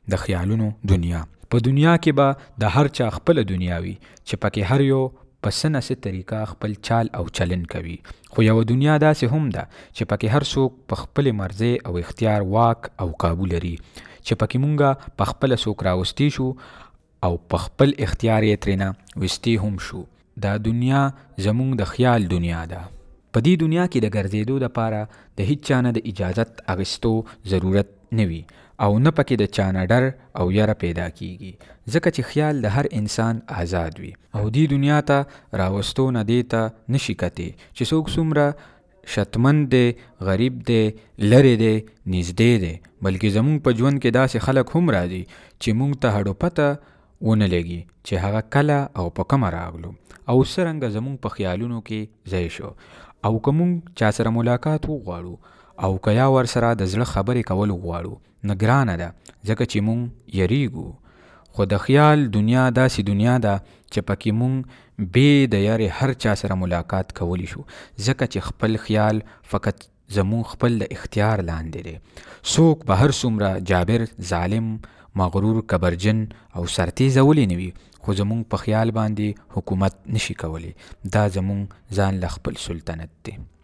د خیالونو دنیا. په دنیا کې به د هر چا خپل دنیا وي چې پکې هر یو په څه نه څه طریقه خپل چال او چلن کوي. خو یو دنیا داسې هم ده چې پکې هر څوک په خپل مرزي او اختیار واک او قابو لري، چې پکې مونږه په خپل څوک راوستي شو او په خپل اختیار یې ترېنه وستي هم شو. دا دنیا زمونږ د خیال دنیا ده. په دې دنیا کې د ګرځېدو دپاره د هیڅ چا نه د اجازت اخیستو ضرورت نه وي او نه پکې د چا نه ډر او یره پیدا کیږي، ځکه چې خیال د هر انسان آزاد وي او دې دنیا ته راوستو نه دې ته نشي کتی چې څوک څومره شتمن دی، غریب دی، لرې دی، نږدې دی، بلکې زمونږ په ژوند کې داسې خلک هم راځي چې مونږ ته هډو پته ونه لګي چې هغه کله او په کومه راغلو او څرنګه زمونږ په خیالونو کې ځای شو. او که مونږ چا سره ملاقات وغواړو او که یا ورسره د زړه خبرې کول وغواړو، نه ګرانه ده ځکه چې مونږ یریږو. خو د خیال دنیا داسې دنیا ده چې پکې مونږ بې د یارې هر چا سره ملاقات کولی شو، ځکه چې خپل خیال فقط زمون خپل د اختیار لاندې دی. څوک به هر څومره جابر، ظالم، مغرور، کبرجن او سرتیزه ولی نوي، خو زمونږ په خیال باندې حکومت نشي کولی. دا زمونږ ځان له خپل سلطنت دی.